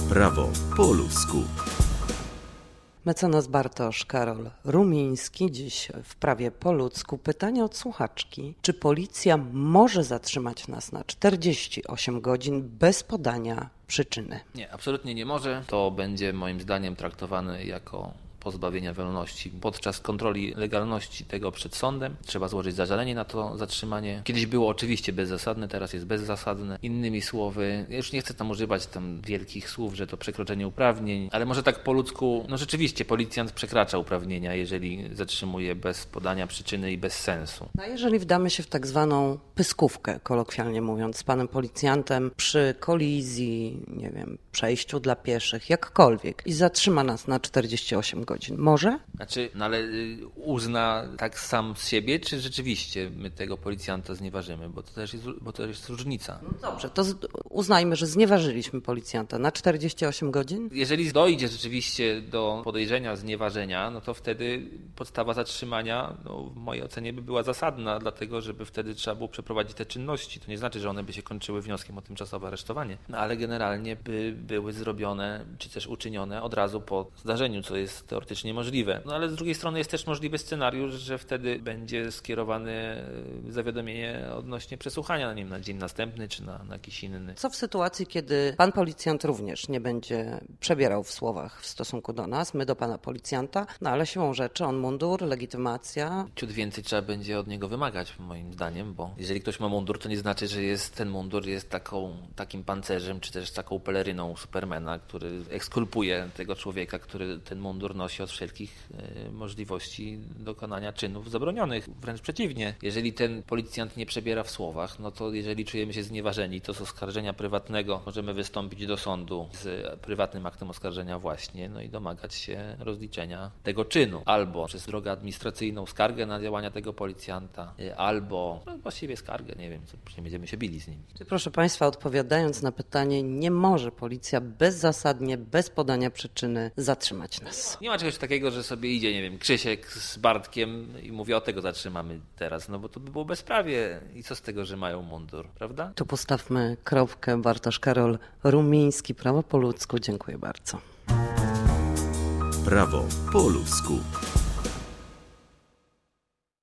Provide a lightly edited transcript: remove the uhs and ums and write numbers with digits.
Prawo po ludzku. Mecenas Bartosz Karol Rumiński dziś w Prawie po ludzku. Pytanie od słuchaczki. Czy policja może zatrzymać nas na 48 godzin bez podania przyczyny? Nie, absolutnie nie może. To będzie moim zdaniem traktowane jako pozbawienia wolności. Podczas kontroli legalności tego przed sądem trzeba złożyć zażalenie na to zatrzymanie. Kiedyś było oczywiście bezzasadne, teraz jest bezzasadne. Innymi słowy, ja już nie chcę tam używać wielkich słów, że to przekroczenie uprawnień, ale może tak po ludzku, rzeczywiście policjant przekracza uprawnienia, jeżeli zatrzymuje bez podania przyczyny i bez sensu. A jeżeli wdamy się w tak zwaną pyskówkę, kolokwialnie mówiąc, z panem policjantem przy kolizji, nie wiem, przejściu dla pieszych, jakkolwiek i zatrzyma nas na 48 godzin. Może? Ale uzna tak sam z siebie, czy rzeczywiście my tego policjanta znieważymy, bo to też jest różnica. Dobrze, to uznajmy, że znieważyliśmy policjanta na 48 godzin? Jeżeli dojdzie rzeczywiście do podejrzenia znieważenia, no to wtedy podstawa zatrzymania w mojej ocenie by była zasadna, dlatego żeby wtedy trzeba było przeprowadzić te czynności. To nie znaczy, że one by się kończyły wnioskiem o tymczasowe aresztowanie, ale generalnie by były zrobione, czy też uczynione od razu po zdarzeniu, co jest teoretycznie możliwe. Ale z drugiej strony jest też możliwy scenariusz, że wtedy będzie skierowane zawiadomienie odnośnie przesłuchania na nim na dzień następny, czy na jakiś inny. Co w sytuacji, kiedy pan policjant również nie będzie przebierał w słowach w stosunku do nas, my do pana policjanta, ale siłą rzeczy on mundur, legitymacja. Ciut więcej trzeba będzie od niego wymagać, moim zdaniem, bo jeżeli ktoś ma mundur, to nie znaczy, że ten mundur jest takim pancerzem, czy też taką peleryną Supermana, który ekskulpuje tego człowieka, który ten mundur nosi od wszelkich możliwości dokonania czynów zabronionych. Wręcz przeciwnie, jeżeli ten policjant nie przebiera w słowach, no to jeżeli czujemy się znieważeni, to z oskarżenia prywatnego możemy wystąpić do sądu z prywatnym aktem oskarżenia właśnie, i domagać się rozliczenia tego czynu. Albo przez drogę administracyjną skargę na działania tego policjanta, albo właściwie skargę, nie wiem, nie będziemy się bili z nim. Proszę państwa, odpowiadając na pytanie, nie może policja bezzasadnie, bez podania przyczyny zatrzymać nas. Nie ma czegoś takiego, że sobie idzie, nie wiem, Krzysiek z Bartkiem i mówi, o tego zatrzymamy teraz, bo to by było bezprawie i co z tego, że mają mundur, prawda? Tu postawmy kropkę. Bartosz Karol Rumiński, Prawo po ludzku. Dziękuję bardzo. Prawo po ludzku.